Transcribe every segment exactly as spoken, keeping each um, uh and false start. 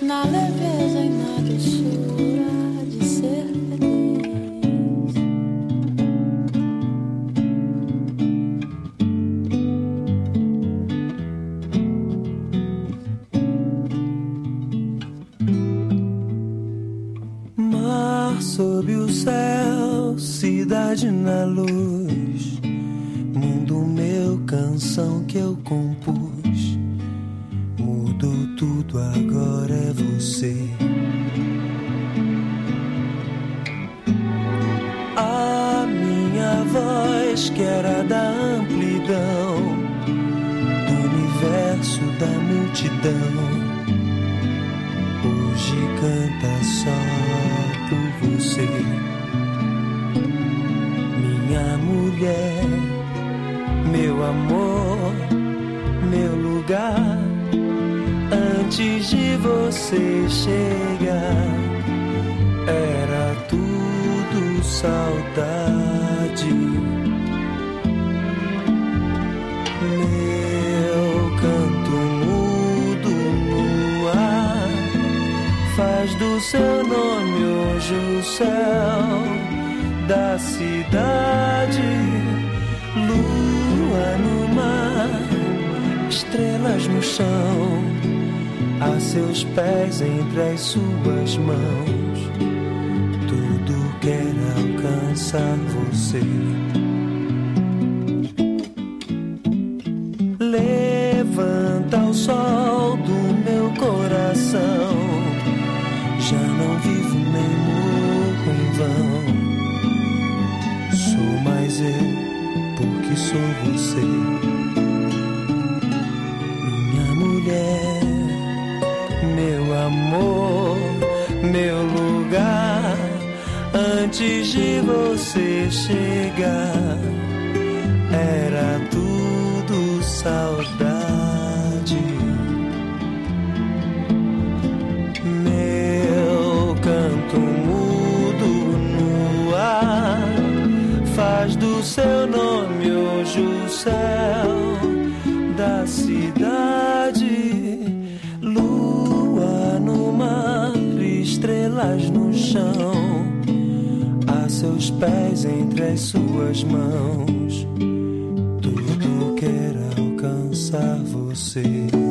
na leveza e na doçura de ser feliz. Mar sob o céu, cidade na luz, mundo meu, canção que eu compus. Mudou tudo, agora é você. A minha voz que era da amplidão, do universo, da multidão, hoje canta só por você. Minha mulher, meu amor, meu lugar. Antes de você chegar, era tudo saudade. Meu canto mudo no ar faz do seu nome hoje o céu da cidade. Lua no mar, estrelas no chão, a seus pés entre as suas mãos, tudo quer alcançar você. Levanta o sol do meu coração, já não vivo nem morro em vão. Sou mais eu, porque sou você. Minha mulher, meu amor, meu lugar. Antes de você chegar, era tudo saudade. Meu canto mudo no ar faz do seu nome hoje o céu da cidade. Lua no mar, estrelas no chão, a seus pés entre as suas mãos, tudo quer alcançar você.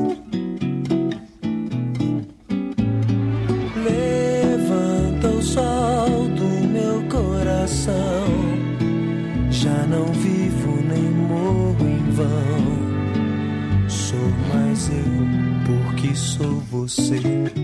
Levanta o sol do meu coração, já não vivo nem morro em vão. Sou mais eu, porque sou você.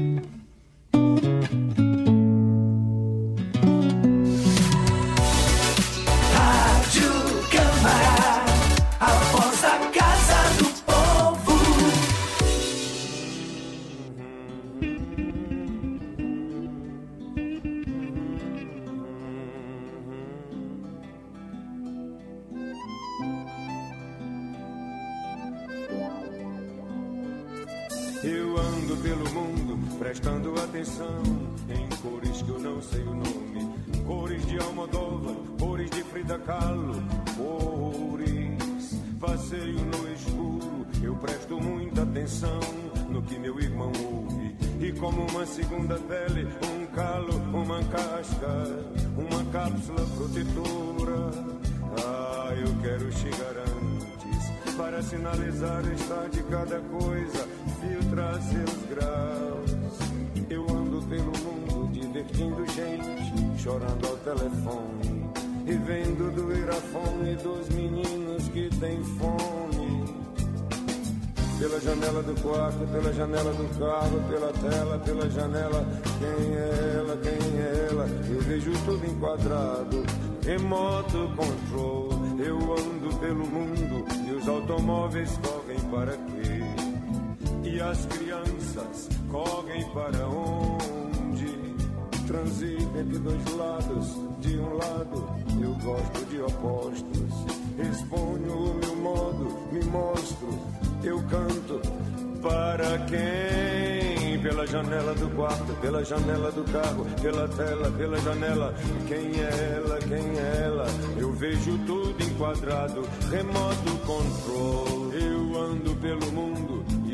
Eu ando pelo mundo prestando atenção em cores que eu não sei o nome, cores de Almodóvar, cores de Frida Kahlo, cores. Passeio no escuro, eu presto muita atenção no que meu irmão ouve, e como uma segunda pele, um calo, uma casca, uma cápsula protetora. Ah, eu quero chegar antes para sinalizar o estado de cada coisa, filtrar seus graus. Eu ando pelo mundo divertindo gente, chorando ao telefone e vendo doer a fome dos meninos que têm fome. Pela janela do quarto, pela janela do carro, pela tela, pela janela. Quem é ela, quem é ela? Eu vejo tudo enquadrado, remoto control. Eu ando pelo mundo e os automóveis correm para quê? E as crianças correm para onde? Transito entre dois lados, de um lado eu gosto de opostos. Exponho o meu modo, me mostro, eu canto para quem? Pela janela do quarto, pela janela do carro, pela tela, pela janela. Quem é ela, quem é ela? Eu vejo tudo enquadrado, remoto control. Eu ando pelo mundo e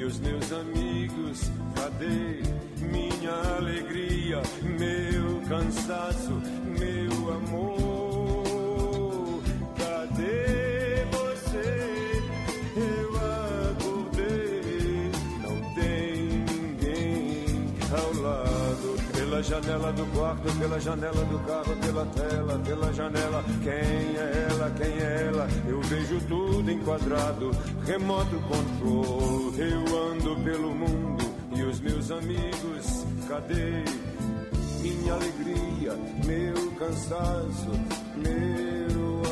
e os meus amigos. Cadê minha alegria, meu cansaço, meu amor? Cadê você? Eu acordei, não tem ninguém ao lado. Pela janela do quarto, pela janela do carro, pela tela, pela janela. Quem é ela, quem é ela? Eu vejo tudo enquadrado, remoto control. Eu ando pelo mundo e os meus amigos. Cadê minha alegria, meu cansaço, meu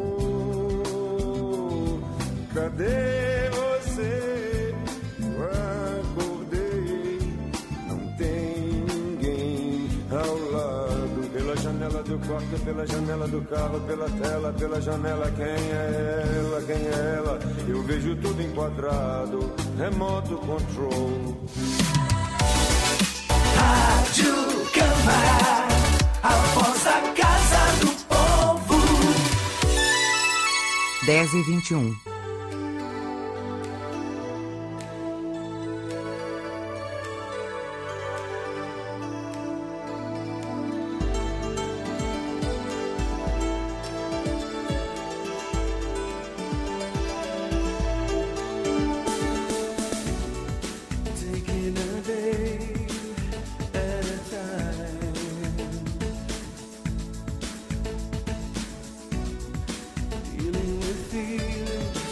amor? Cadê você? Eu acordei, não tem ninguém ao lado. Pela janela do quarto, pela janela do carro, pela tela, pela janela. Quem é ela, quem é ela? Eu vejo tudo enquadrado, remoto control. Rádio Câmara, a voz da Casa do Povo. dez e vinte e um. Dealing with feelings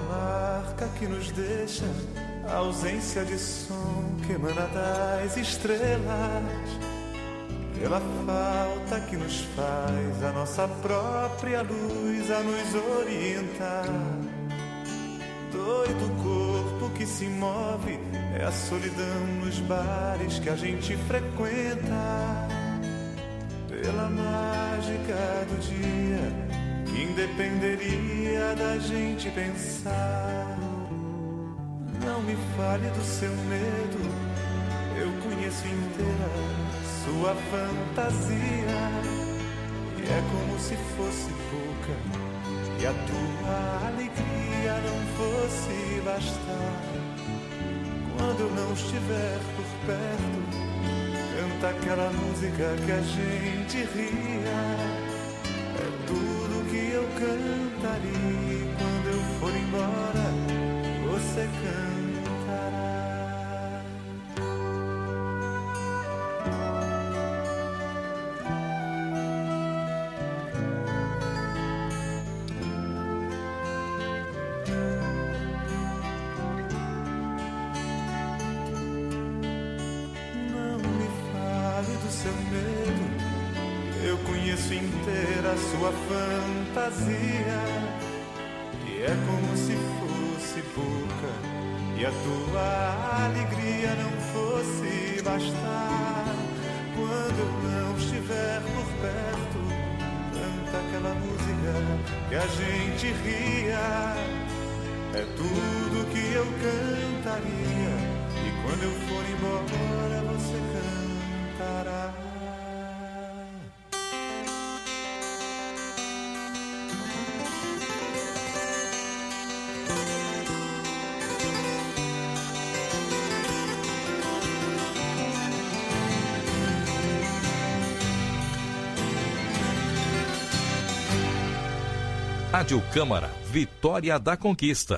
marca que nos deixa a ausência de som que emana das estrelas, pela falta que nos faz a nossa própria luz a nos orientar. Doido corpo que se move, é a solidão nos bares que a gente frequenta, pela mágica do dia que independeria da gente pensar. Não me fale do seu medo, eu conheço inteira sua fantasia, e é como se fosse pouca e a tua alegria não fosse bastar. Quando eu não estiver por perto, canta aquela música que a gente ria. É tudo que eu cantaria, e quando eu for embora, você cantará. Seu medo, eu conheço inteira a sua fantasia, e é como se fosse pouca e a tua alegria não fosse bastar. Quando eu não estiver por perto, canta aquela música que a gente ria. É tudo que eu cantaria, e quando eu for embora você cantará. Rádio Câmara, Vitória da Conquista.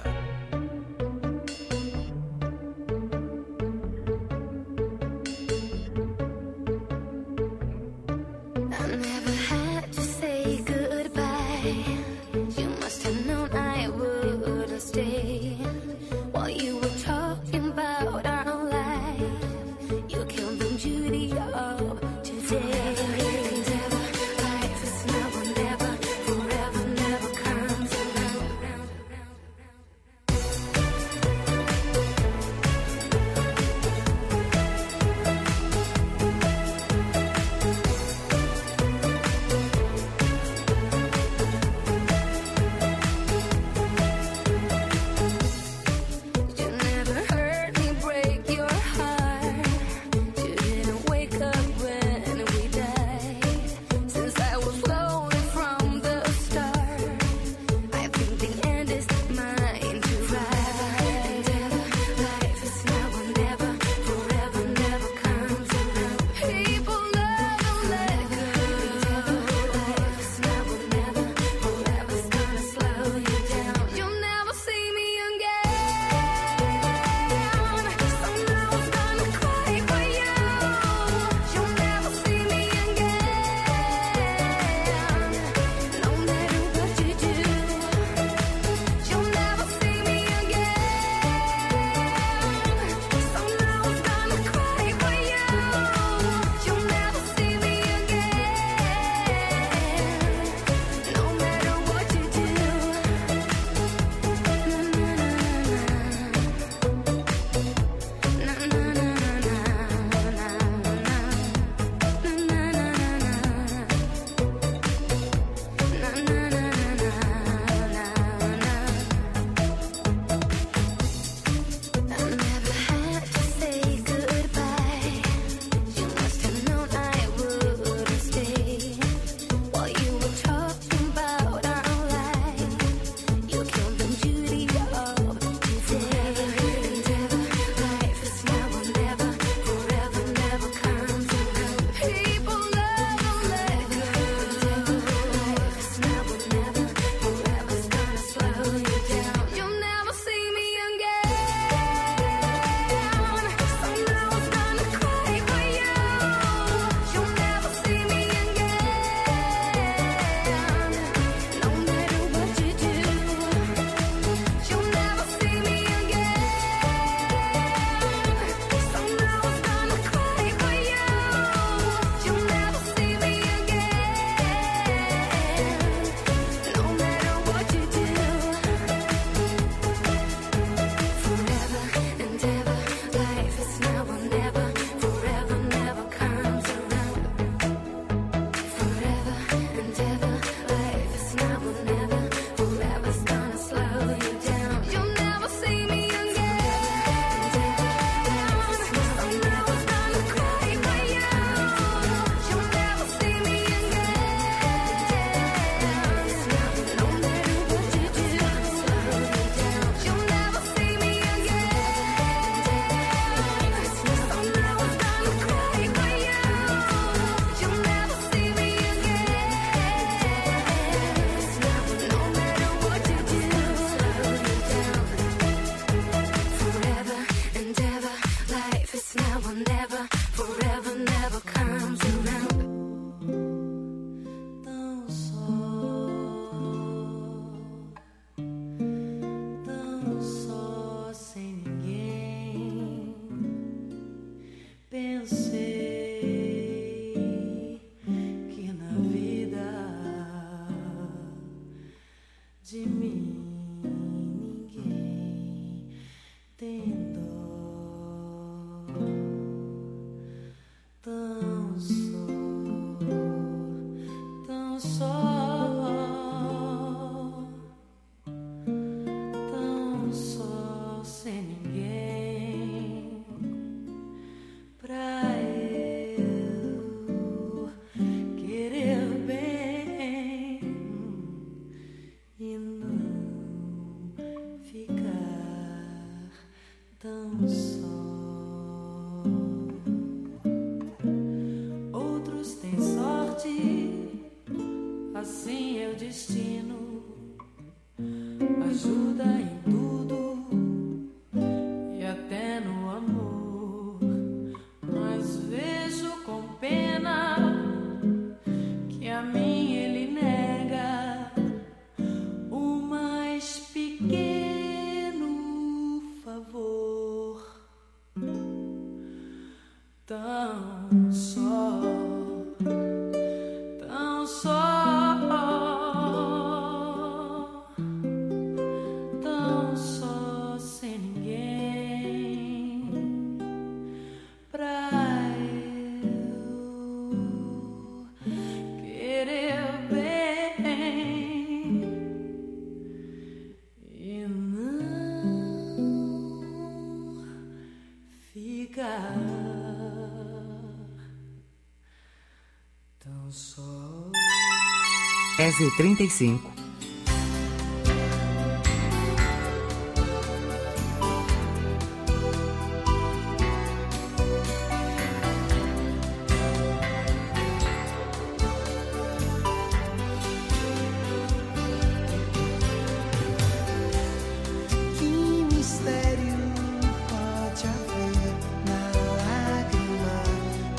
dez e trinta e cinco.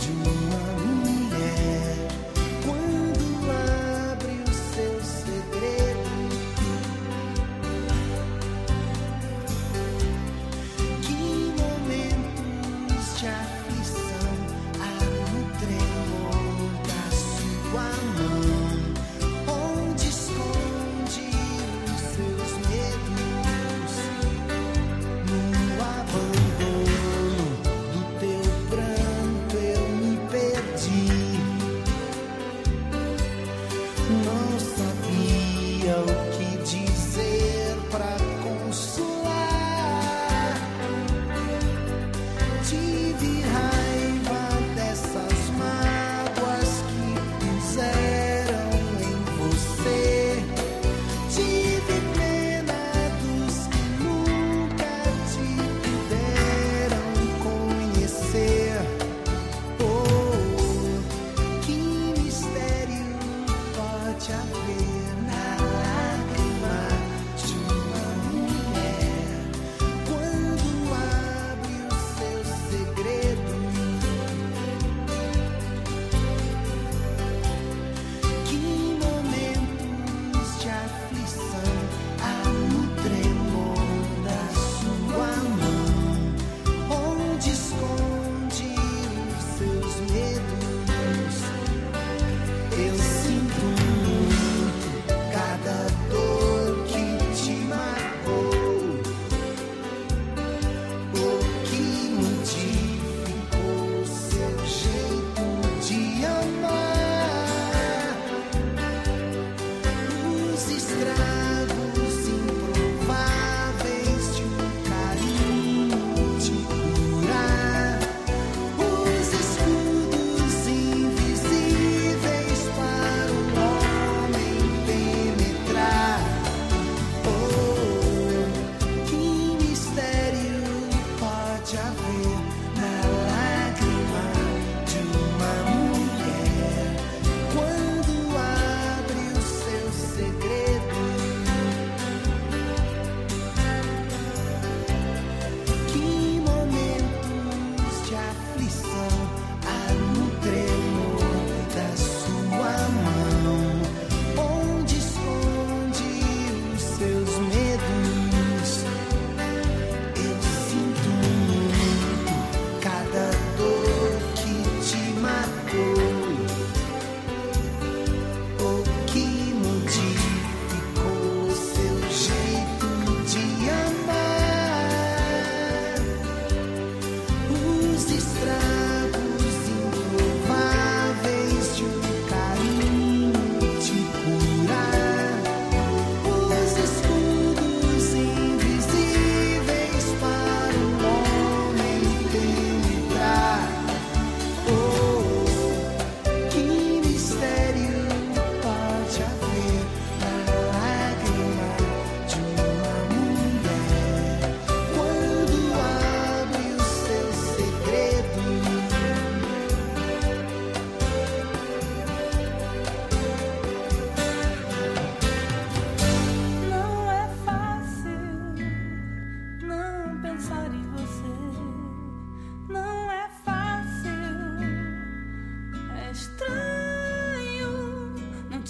Segredo.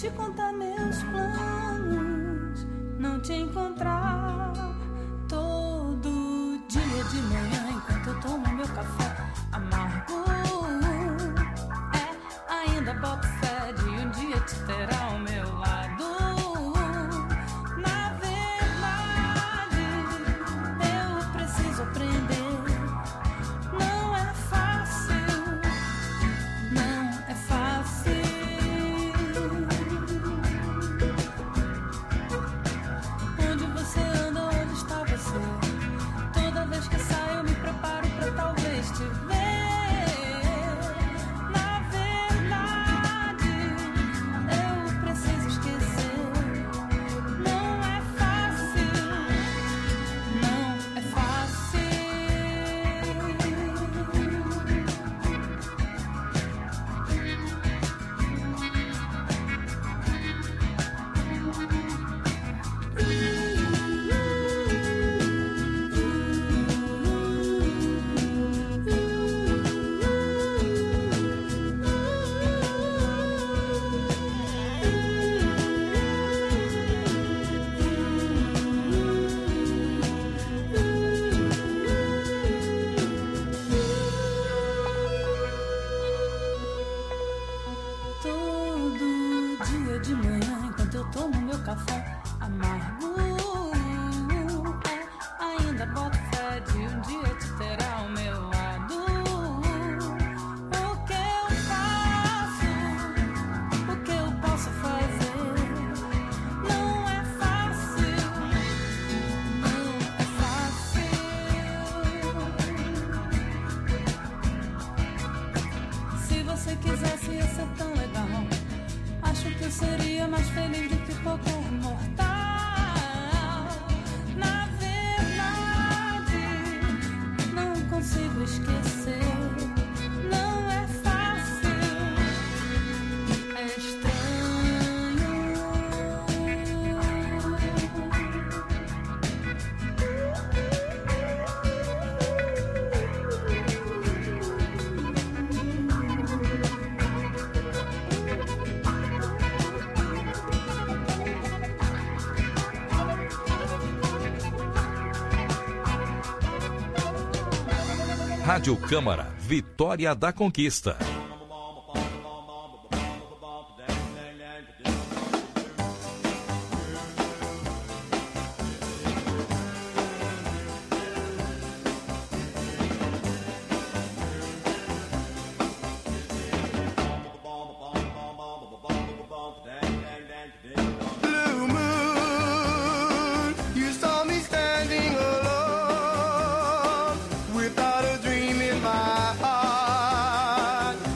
te contar meus planos, não te encontrar todo dia de manhã enquanto eu tomo meu café amargo. É, ainda boto fé de um dia te ter ao meu lado. Na verdade, eu preciso aprender. Não é fácil, não é fácil. Onde você anda, onde está você? Toda vez que saio eu me preparo pra talvez te ver. Na verdade, eu preciso esquecer. Não é fácil, não é fácil. Todo dia de manhã, enquanto eu tomo meu café amargo, é, ainda boto fé de um dia te ter ao meu lado. O que eu faço, o que eu posso fazer? Não é fácil, não é fácil. Se você quisesse ia ser tão legal. Acho que eu seria mais feliz do que qualquer mortal. Na verdade, não consigo esquecer. Não é fácil, é estranho. Rádio Câmara, Vitória da Conquista. Blue moon, you saw me standing alone, without a dream in my heart.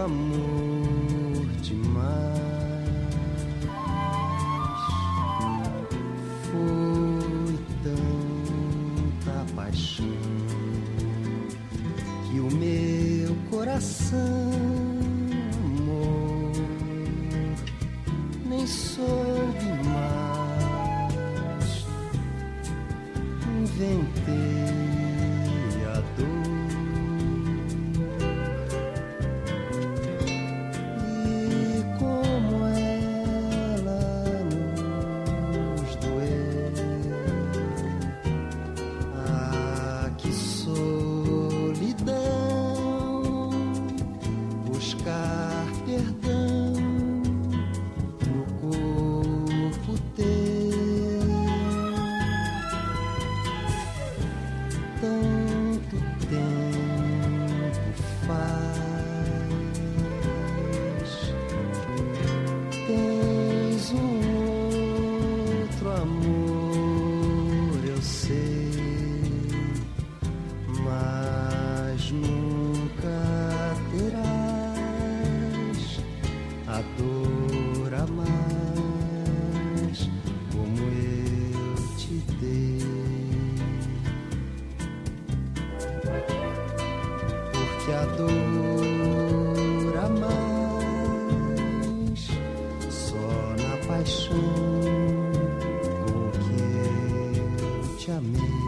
amor demais. Foi tanta paixão que o meu coração, amor, nem soube mais. Inventei a dor e como ela nos doeu. Ah, que solidão, buscar perdão no corpo teu. Tanto tempo faz, tens um outro amor, eu sei, mas nunca terás a dor a mais como eu te dei. Que a dor a mais só na paixão com que eu te amei.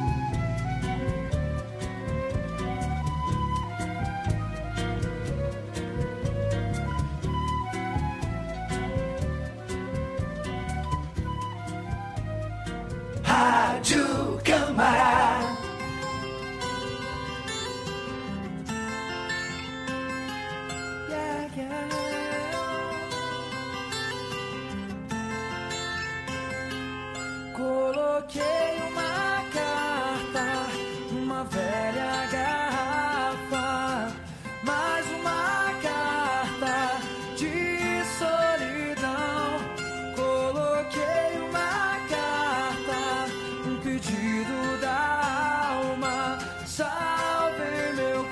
Rádio Câmara. Coloquei uma carta numa velha garrafa, mais uma carta de solidão. Coloquei uma carta, um pedido da alma, salve meu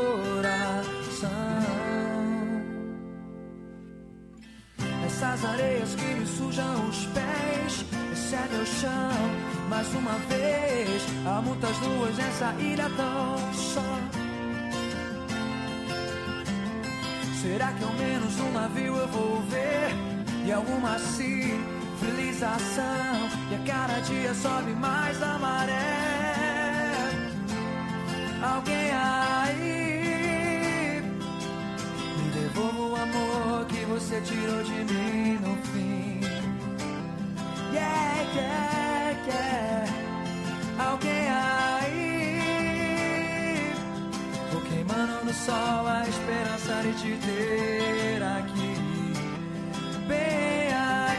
coração. Essas areias que me sujam os pés, esse é meu chão, mais uma vez. Há muitas luas nessa ilha tão só. Será que ao menos um navio eu vou ver? E alguma civilização? E a cada dia sobe mais a maré. Alguém aí me devolva o amor que você tirou de mim no fim. Yeah, yeah, yeah. Alguém aí, tô queimando no sol a esperança de te ter aqui, bem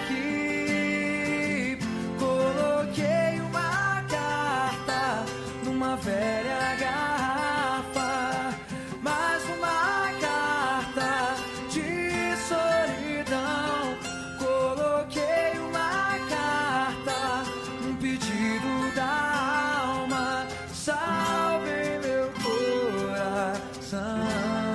aqui. Coloquei uma carta numa velha garrafa, mais uma carta de solidão. Coloquei uma carta, um pedido da alma, salve meu coração.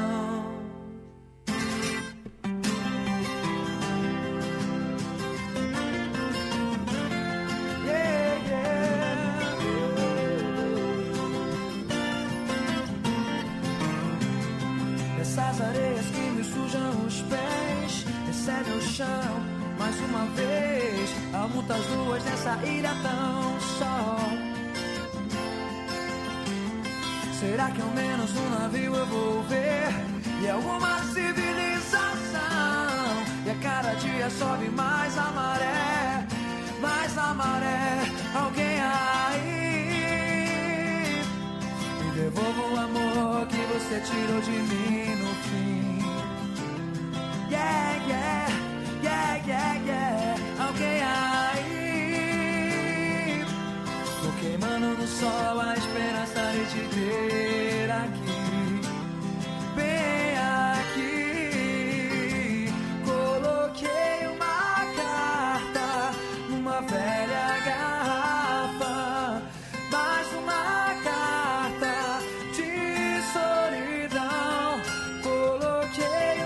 Yeah, yeah. Essas areias que me sujam os pés, esse é meu chão, mais uma vez. Há muitas luas nessa ilha tão só. Será que ao menos um navio eu vou ver? E alguma civilização? E a cada dia sobe mais a maré, mais a maré. Alguém aí me devolva o amor que você tirou de mim no fim. Yeah, yeah, yeah, yeah, yeah. Alguém aí, tô queimando no sol a esperança de te ter aqui, bem aqui. Coloquei uma carta numa velha garrafa, mais uma carta de solidão. Coloquei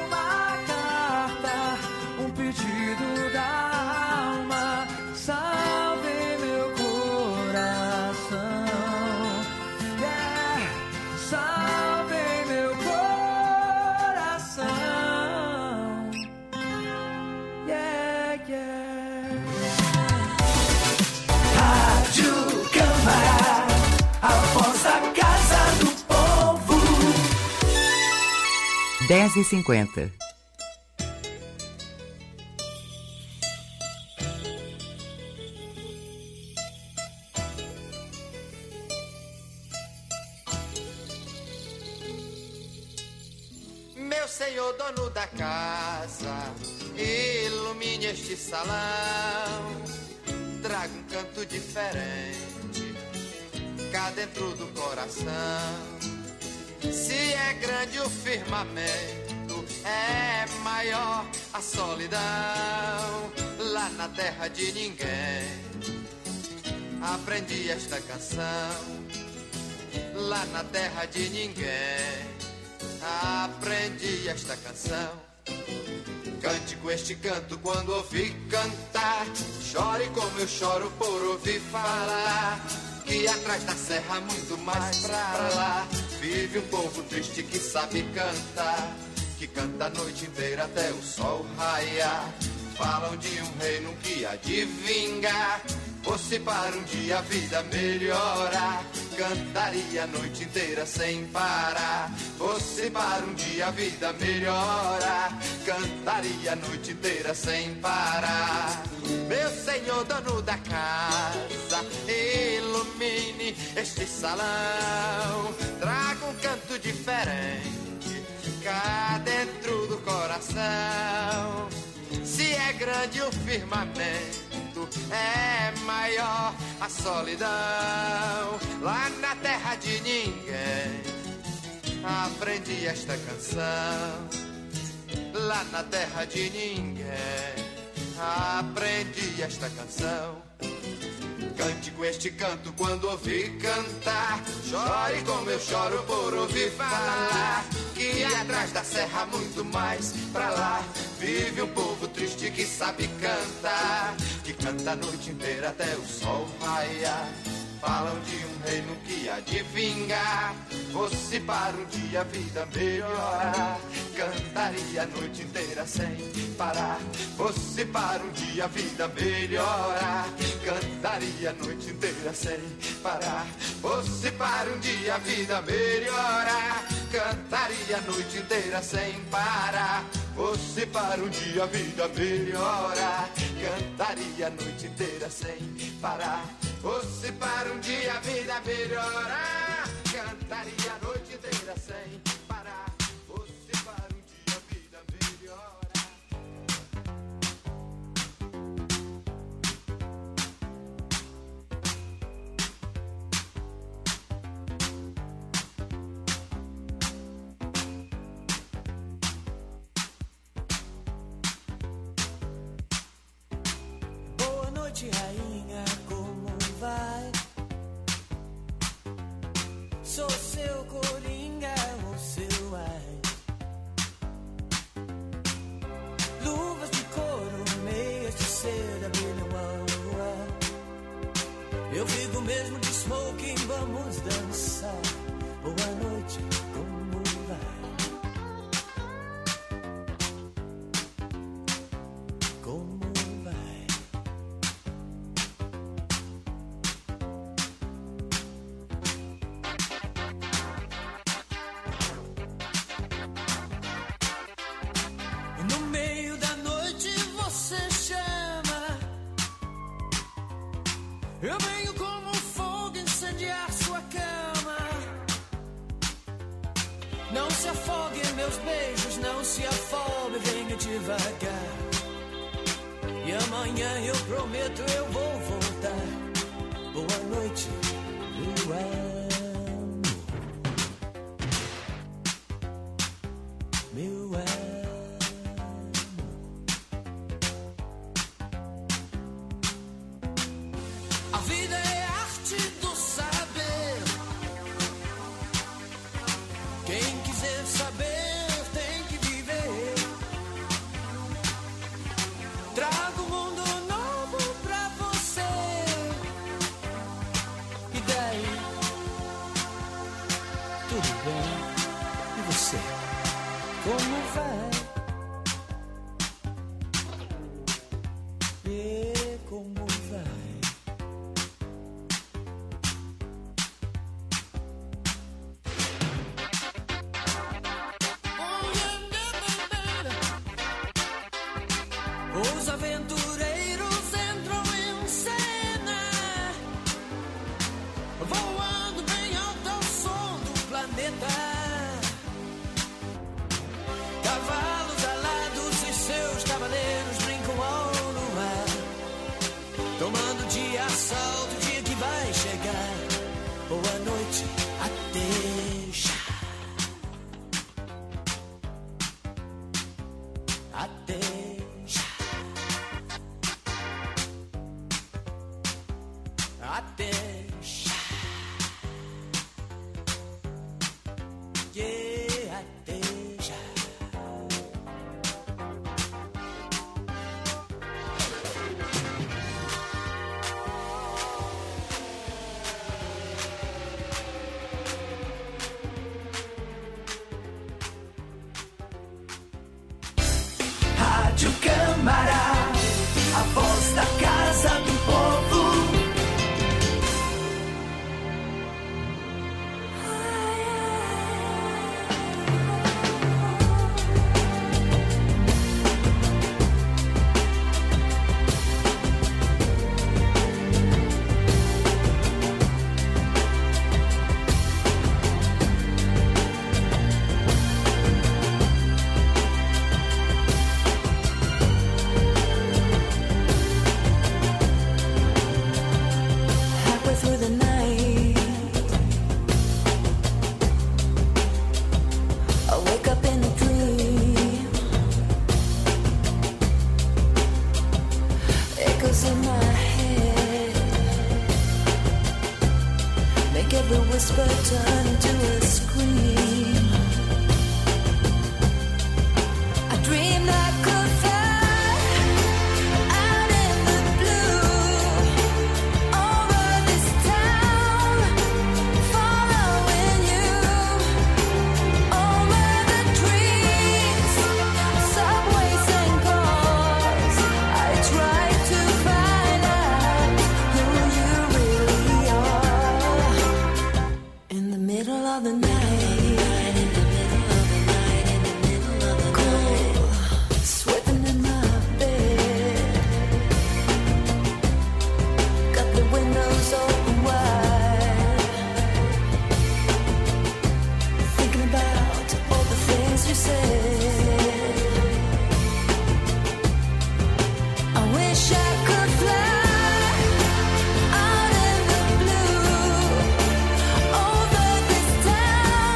dez e cinquenta. Meu senhor dono da casa, ilumine este salão, traga um canto diferente cá dentro do coração. Se é grande o firmamento, é maior a solidão. Lá na terra de ninguém aprendi esta canção. Lá na terra de ninguém aprendi esta canção. Cante com este canto quando ouvi cantar, chore como eu choro por ouvir falar, que atrás da serra muito mais pra lá vive um povo triste que sabe cantar, que canta a noite inteira até o sol raiar. Falam de um reino que há de vingar, fosse para um dia a vida melhorar, cantaria a noite inteira sem parar. Fosse para um dia a vida melhorar, cantaria a noite inteira sem parar. Meu senhor dono da casa, ilumine este salão, traga um canto diferente cá dentro do coração. Se é grande o firmamento, é maior a solidão. Lá na terra de ninguém aprendi esta canção. Lá na terra de ninguém aprendi esta canção. Cante com este canto quando ouvir cantar, chore como eu choro por ouvir falar, que atrás da serra muito mais pra lá vive um povo triste que sabe cantar, que canta a noite inteira até o sol raiar. Falam de um reino que há de vingar, fosse para um dia a vida melhorar, cantaria a noite inteira sem parar. Fosse para um dia a vida melhorar, cantaria a noite inteira sem parar. Fosse para um dia a vida melhorar, cantaria a noite inteira sem parar. Fosse para um dia a vida melhorar, cantaria a noite inteira sem parar. Fosse para um dia a vida melhorar, cantaria a noite inteira sem parar. Fosse para um dia a vida melhorar. Boa noite, rainha, como vai? Sou seu coringa ou seu ai. Luvas de couro, meias de seda brilham ao ar. Eu fico mesmo de smoking, vamos dançar. Boa noite, como vai? Como vai? No meio da noite você chama, eu venho como um fogo incendiar sua cama. Não se afogue em meus beijos, não se afogue, venha devagar. E amanhã eu prometo eu vou voltar. Boa noite, meu amor, meu amor. A vida é arte do saber. Quem quiser saber tem que viver. Trago um mundo novo pra você. E daí? Tudo bem? E você? Como vai? E como vai? Oh, yeah. boa noite, até já. Até já. Até já. Yeah, até já. Rádio Câmara, a voz da Casa do Povo. Halfway through the night, I wake up in a dream. Echoes in my head make every whisper turn into a scream. I dreamed I could fly out in the blue over this town, following you over the trees, subways and cars. I tried to find out who you really are. In the middle of the night, cool, sweating in my bed, got the windows open wide, thinking about all the things you said. I wish I could fly out in the blue over this town,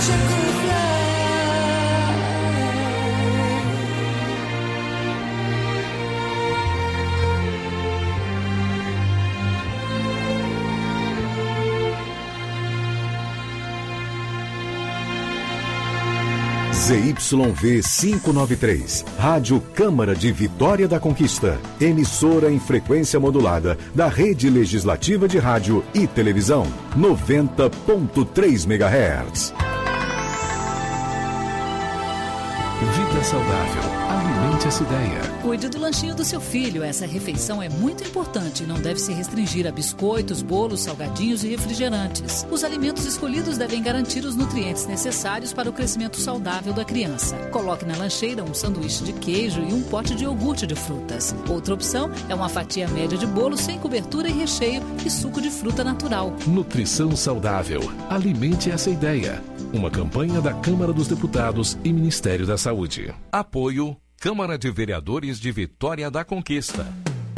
je could fly. Z Y V quinhentos e noventa e três, Rádio Câmara de Vitória da Conquista, emissora em frequência modulada da Rede Legislativa de Rádio e Televisão, noventa ponto três megahertz. Vida saudável. Alimente essa ideia. Cuide do lanchinho do seu filho. Essa refeição é muito importante e não deve se restringir a biscoitos, bolos, salgadinhos e refrigerantes. Os alimentos escolhidos devem garantir os nutrientes necessários para o crescimento saudável da criança. Coloque na lancheira um sanduíche de queijo e um pote de iogurte de frutas. Outra opção é uma fatia média de bolo sem cobertura e recheio e suco de fruta natural. Nutrição saudável. Alimente essa ideia. Uma campanha da Câmara dos Deputados e Ministério da Saúde. Apoio Câmara de Vereadores de Vitória da Conquista.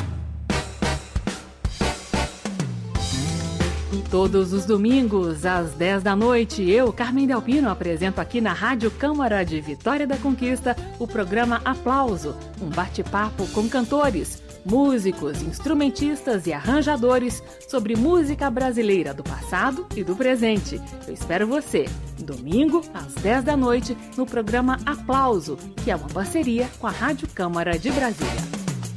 Todos os domingos, às dez da noite, eu, Carmen Delpino, apresento aqui na Rádio Câmara de Vitória da Conquista o programa Aplauso, um bate-papo com cantores, músicos, instrumentistas e arranjadores sobre música brasileira do passado e do presente. Eu espero você, domingo, às dez da noite, no programa Aplauso, que é uma parceria com a Rádio Câmara de Brasília.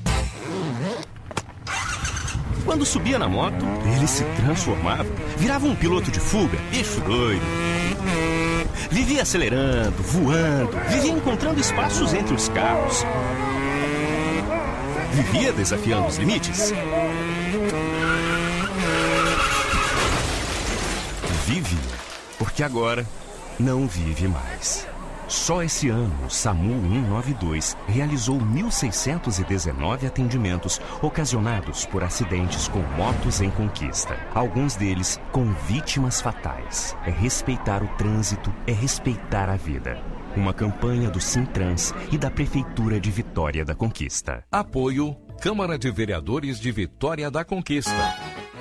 Quando subia na moto, ele se transformava, virava um piloto de fuga, bicho doido. Vivia acelerando, voando, vivia encontrando espaços entre os carros. Vivia desafiando os limites. Vive, porque agora não vive mais. Só esse ano, o SAMU cento e noventa e dois realizou mil seiscentos e dezenove atendimentos ocasionados por acidentes com motos em conquista. Alguns deles com vítimas fatais. É respeitar o trânsito, é respeitar a vida. Uma campanha do Sintrans e da Prefeitura de Vitória da Conquista. Apoio Câmara de Vereadores de Vitória da Conquista.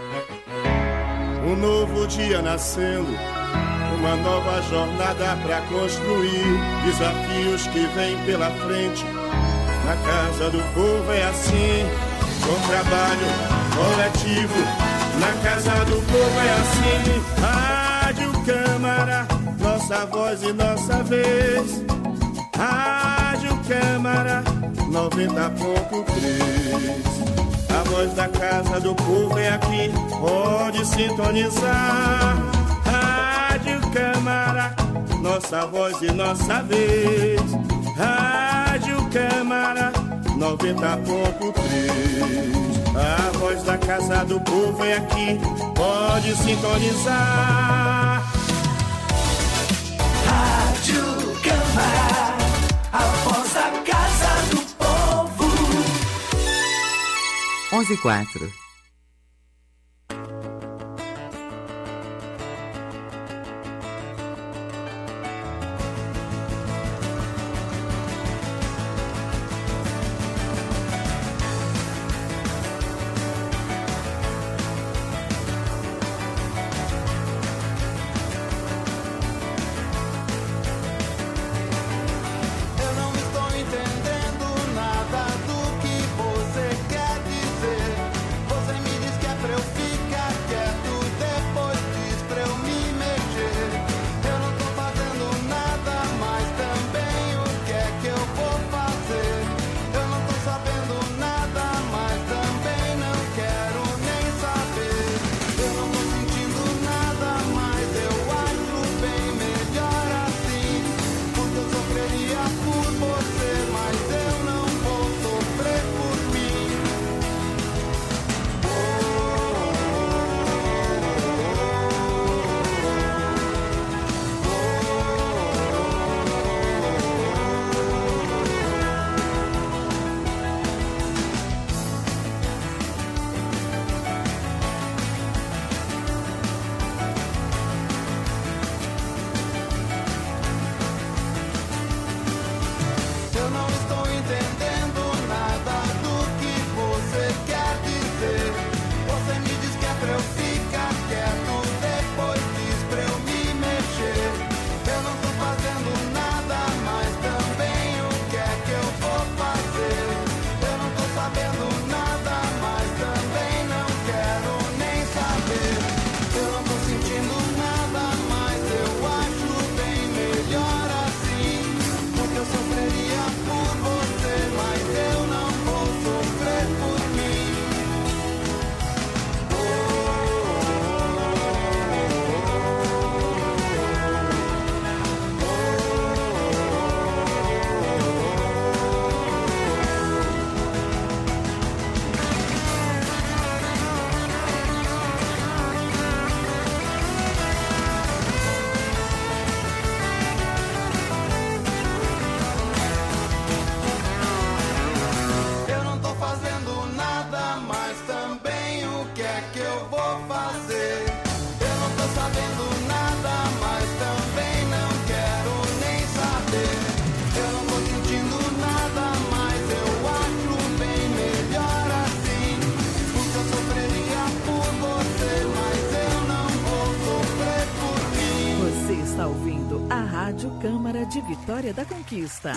Um novo dia nascendo, uma nova jornada pra construir, desafios que vêm pela frente. Na casa do povo é assim, com trabalho coletivo. Na casa do povo é assim, Rádio Câmara, nossa voz e nossa vez. Rádio Câmara, noventa ponto três. A voz da casa do povo é aqui, pode sintonizar. Rádio Câmara, nossa voz e nossa vez. Rádio Câmara, noventa ponto três. A voz da casa do povo é aqui, pode sintonizar. Rádio Câmara, a voz da casa do povo. onze e quatro. Entendendo nada do que você quer dizer. está ouvindo a Rádio Câmara de Vitória da Conquista.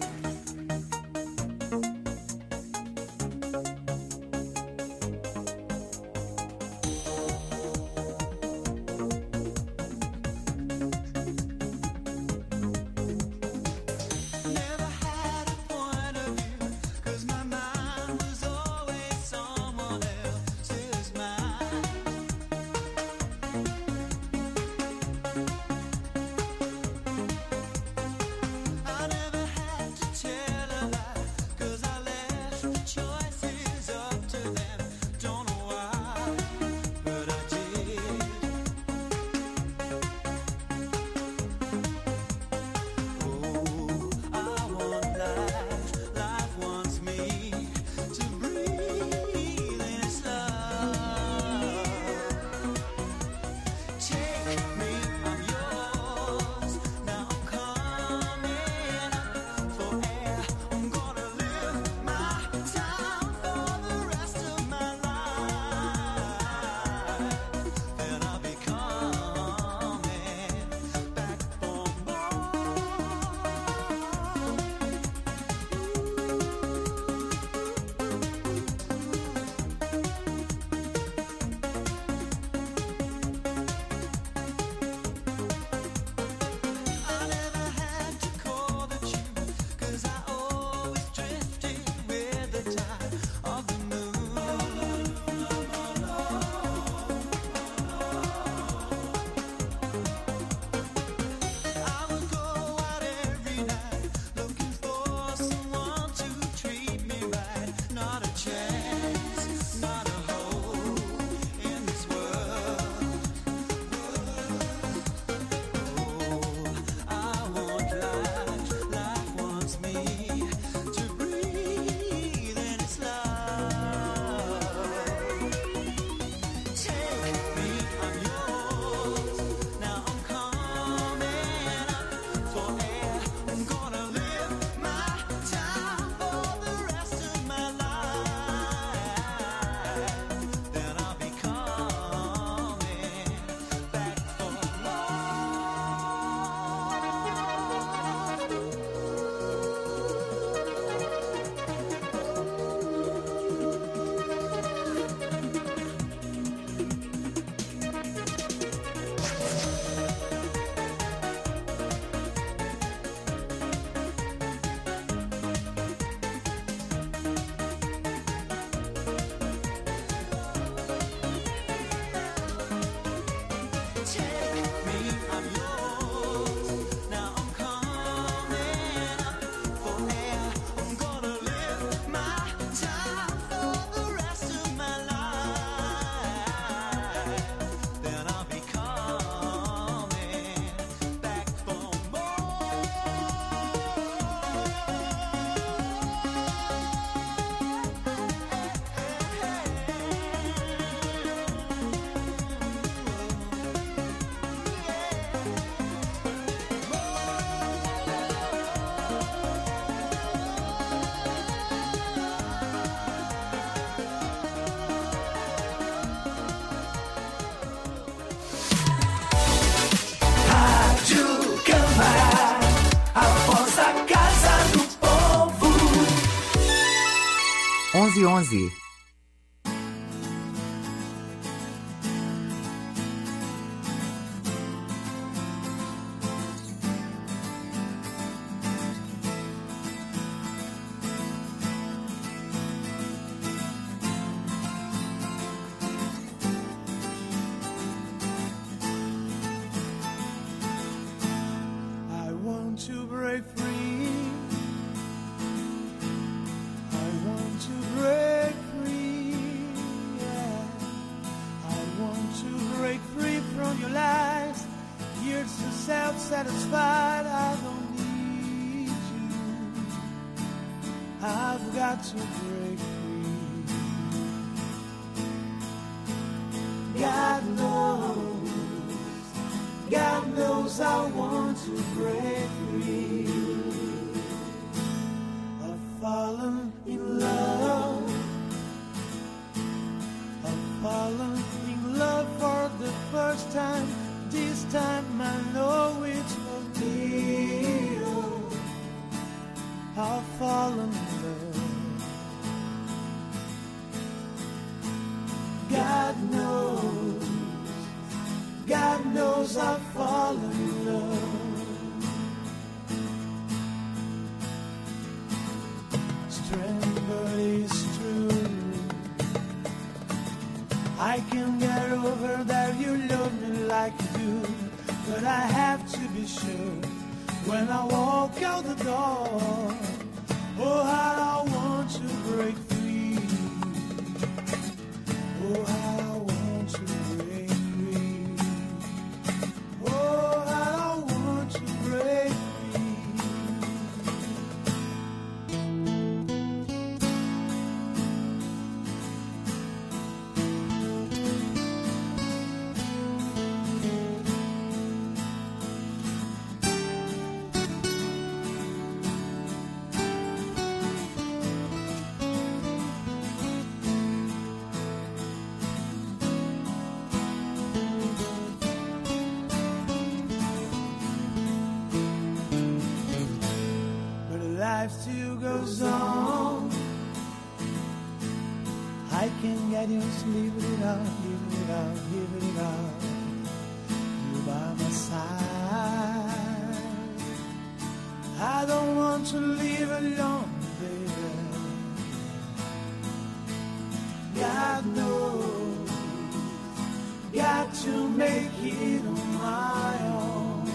onze onze. Satisfied, I don't need you. I've got to break free. God knows, God knows I want to break free. I've fallen in love. I've fallen in love for the first time. This time I know it. of love. Strange, but it's true. I can get over that you love me like you do, but I have to be sure when I walk out the door. Oh, how I want to break free. Oh, how I want to break free. Oh, how I want to break free. Life still goes on. I can get used to leave it out, leave it out, leave it out. You by my side. I don't want to leave alone, baby. God knows, got to make it on my own.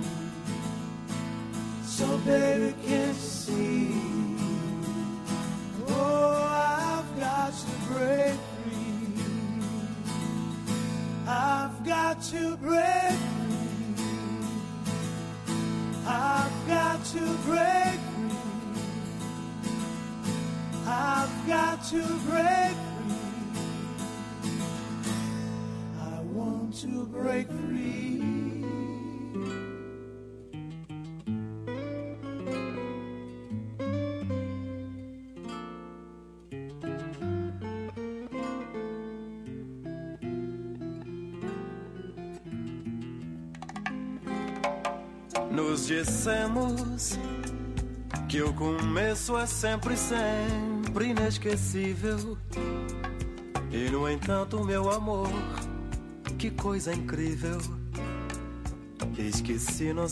So baby, can't you see? Oh, I've got to break free. I've got to break free. I've got to break free. I've got to break free. I want to break free. Nos dissemos que o começo é sempre, sempre inesquecível. E no entanto, meu amor, que coisa incrível. Esqueci nossa